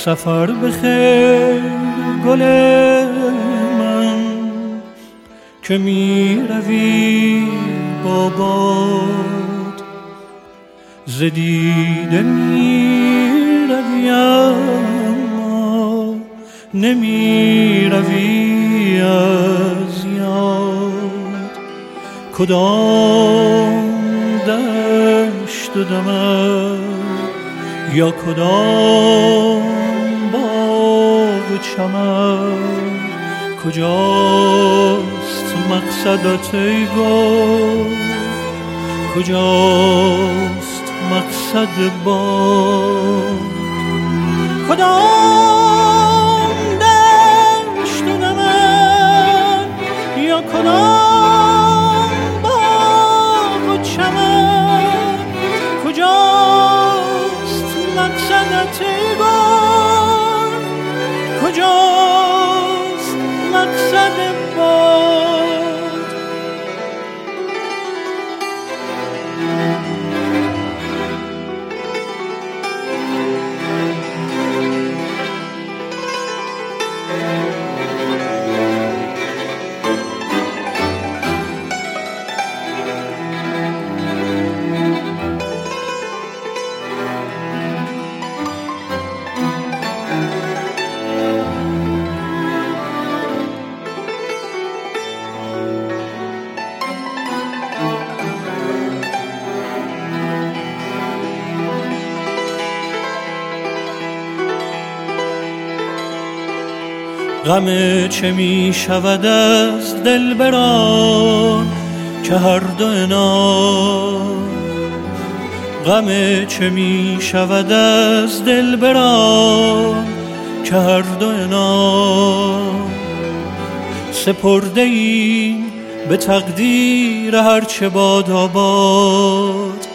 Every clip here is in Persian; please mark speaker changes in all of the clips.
Speaker 1: سفر بخیر گل من که می روی با باد، ز دیده می روی اما نمی روی از یاد. کدام دشت و دمن یا کدام باغ و چمن، کجاست مقصدت ای گل، کجاست مقصد باد؟ کدام دشت و دمن یا کدام باغ و چمن، کجاست مقصدت ای گل، کجاست مقصد باد؟ غم چه می شود از دلبران که هر دو عنان، غم چه می شود از دلبران که هر دو عنان، سپرده ایم به تقدیر هرچه باد آباد.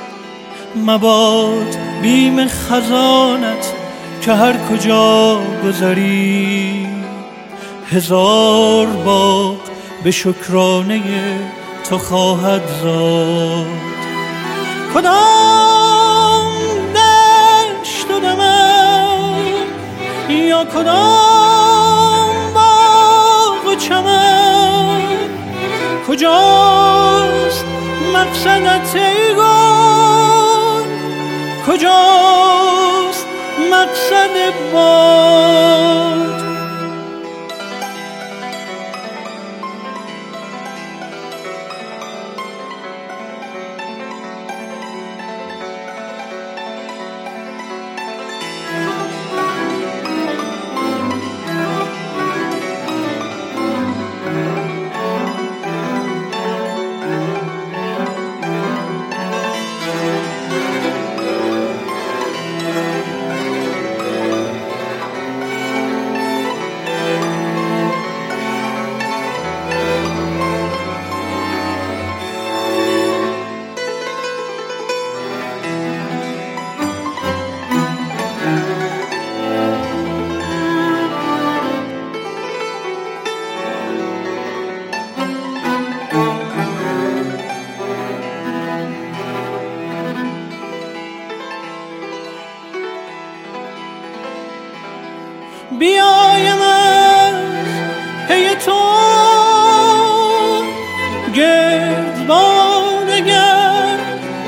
Speaker 1: مباد بیم خزانت که هر کجا گذری، هزار باغ به شکرانه تو خواهد زاد. کدام دشت و دمن یا کدام باغ و چمن، کجاست مقصدت ای گل، کجاست مقصد باد؟ بیایم از پی تو گردباد اگر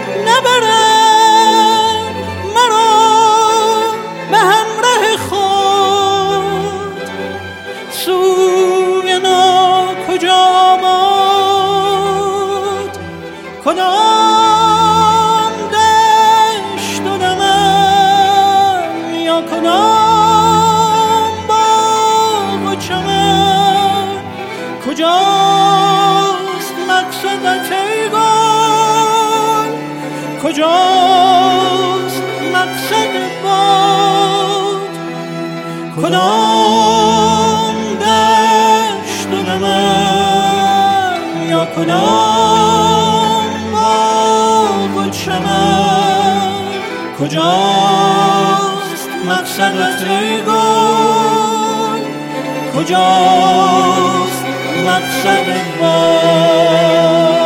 Speaker 1: نبرد مرا به همراه خود، سوی ناکجا باد. کدام دشت و دمن یا کدام باغ و چمن، کجاست مقصدت ای گل، کجاست مقصد باد؟ کدام دشت و دمن یا کدام باغ و چمن، کجاست مقصدت ای گل، کجاست مقصد باد؟